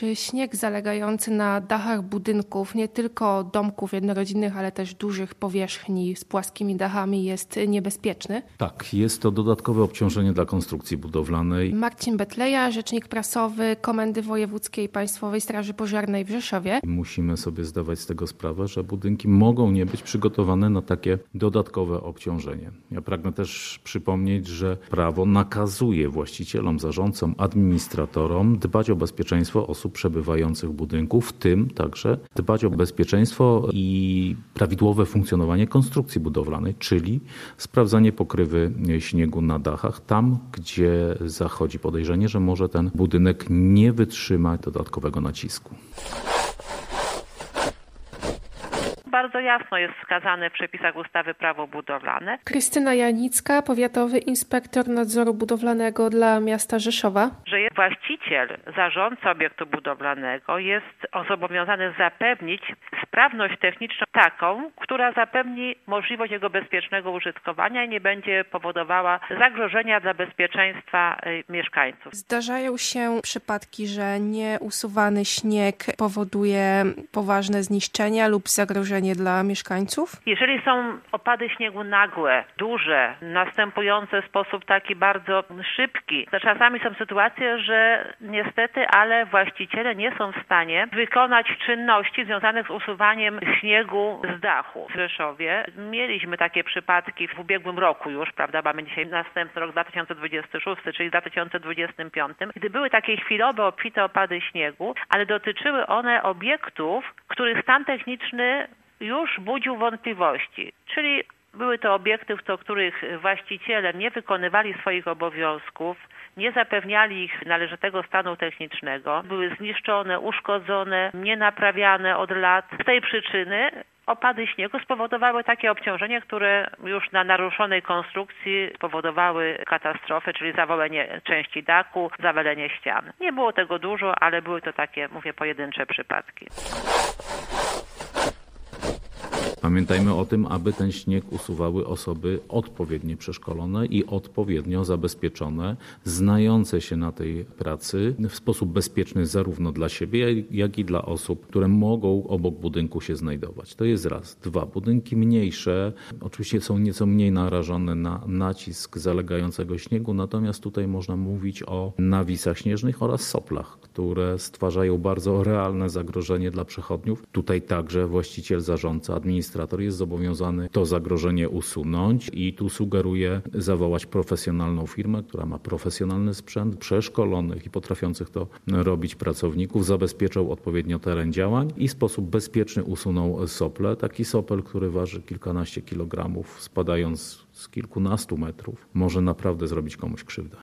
Czy śnieg zalegający na dachach budynków, nie tylko domków jednorodzinnych, ale też dużych powierzchni z płaskimi dachami jest niebezpieczny? Tak, jest to dodatkowe obciążenie dla konstrukcji budowlanej. Marcin Betleja, rzecznik prasowy Komendy Wojewódzkiej Państwowej Straży Pożarnej w Rzeszowie. Musimy sobie zdawać z tego sprawę, że budynki mogą nie być przygotowane na takie dodatkowe obciążenie. Ja pragnę też przypomnieć, że prawo nakazuje właścicielom, zarządcom, administratorom dbać o bezpieczeństwo osób przebywających w budynku, w tym także dbać o bezpieczeństwo i prawidłowe funkcjonowanie konstrukcji budowlanej, czyli sprawdzanie pokrywy śniegu na dachach, tam gdzie zachodzi podejrzenie, że może ten budynek nie wytrzymać dodatkowego nacisku. Bardzo jasno jest wskazane w przepisach ustawy Prawo budowlane. Krystyna Janicka, powiatowy inspektor nadzoru budowlanego dla miasta Rzeszowa. Że właściciel, zarządca obiektu budowlanego jest zobowiązany zapewnić sprawność techniczną taką, która zapewni możliwość jego bezpiecznego użytkowania i nie będzie powodowała zagrożenia dla bezpieczeństwa mieszkańców. Zdarzają się przypadki, że nieusuwany śnieg powoduje poważne zniszczenia lub zagrożenie dla mieszkańców? Jeżeli są opady śniegu nagłe, duże, następujące w sposób taki bardzo szybki, to czasami są sytuacje, że niestety, ale właściciele nie są w stanie wykonać czynności związanych z usuwaniem śniegu z dachu. W Rzeszowie mieliśmy takie przypadki w ubiegłym roku już, prawda, mamy dzisiaj następny rok 2026, czyli w 2025, gdy były takie chwilowe, obfite opady śniegu, ale dotyczyły one obiektów, których stan techniczny już budził wątpliwości, czyli były to obiekty, w których właściciele nie wykonywali swoich obowiązków, nie zapewniali ich należytego stanu technicznego, były zniszczone, uszkodzone, nienaprawiane od lat. Z tej przyczyny opady śniegu spowodowały takie obciążenia, które już na naruszonej konstrukcji spowodowały katastrofę, czyli zawalenie części dachu, zawalenie ścian. Nie było tego dużo, ale były to takie, mówię, pojedyncze przypadki. Pamiętajmy o tym, aby ten śnieg usuwały osoby odpowiednio przeszkolone i odpowiednio zabezpieczone, znające się na tej pracy w sposób bezpieczny zarówno dla siebie, jak i dla osób, które mogą obok budynku się znajdować. To jest raz. Dwa, budynki mniejsze oczywiście są nieco mniej narażone na nacisk zalegającego śniegu, natomiast tutaj można mówić o nawisach śnieżnych oraz soplach, które stwarzają bardzo realne zagrożenie dla przechodniów. Tutaj także właściciel, zarządca, administrator jest zobowiązany to zagrożenie usunąć i tu sugeruję zawołać profesjonalną firmę, która ma profesjonalny sprzęt, przeszkolonych i potrafiących to robić pracowników, zabezpieczał odpowiednio teren działań i w sposób bezpieczny usunął sople. Taki sopel, który waży kilkanaście kilogramów, spadając z kilkunastu metrów, może naprawdę zrobić komuś krzywdę.